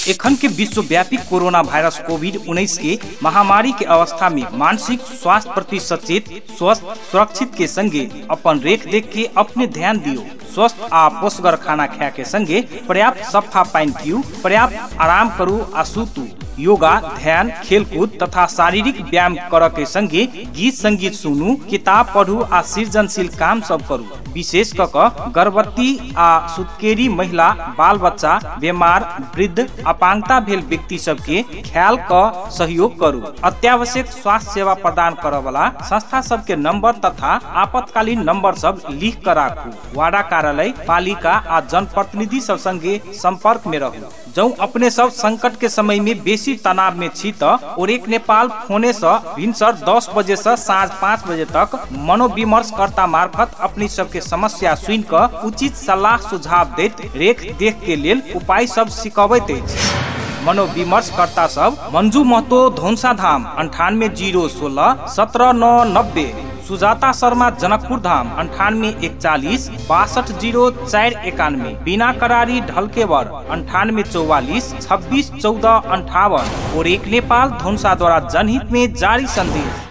एखन के विश्वव्यापी कोरोना वायरस कोविड-19 के महामारी के अवस्था में मानसिक स्वास्थ्य प्रति सचेत, स्वस्थ, सुरक्षित के संगे अपन रेख देख के अपने ध्यान दियो। स्वस्थ आ पोषकर खाना खाए के संगे पर्याप्त सफा पानी पियो, पर्याप्त आराम करू आ सुतू। योगा, ध्यान, खेलकूद तथा शारीरिक व्यायाम कर के संगे गीत संगीत सुनू, किताब पढ़ू आ सृजनशील काम सब करू। विशेष क गर्भवती आ सुत्केरी महिला, बाल बच्चा, बीमार, वृद्ध, अपांगता भेल व्यक्ति सब के ख्याल क सहयोग करू। अत्यावश्यक स्वास्थ्य सेवा प्रदान करे वाला संस्था सब के नंबर तथा आपातकालीन नंबर सब लिख कर राखू। वार्ड कार्यालय, पालिका आ जनप्रतिनिधि सब संगे संपर्क में रहू। जौ अपने सब संकट के समय में बेसी तनाव में छी त ओरेक नेपाल फोने से भिनसर 10 बजे से साँझ 5 बजे तक मनोविमर्शकर्ता मार्फत अपनी सबके समस्या सुन क उचित सलाह सुझाव देत रेख देख के लेल उपाय सब सिखबैत अछि। मनोविमर्शकर्ता सब मंजू महतो, धौंसा धाम 980116 17990, सुजाता शर्मा, जनकपुर धाम 9841 620491, बीना करारी, ढलकेवर 9844 261458 और एक नेपाल धौंसा द्वारा जनहित में जारी संदेश।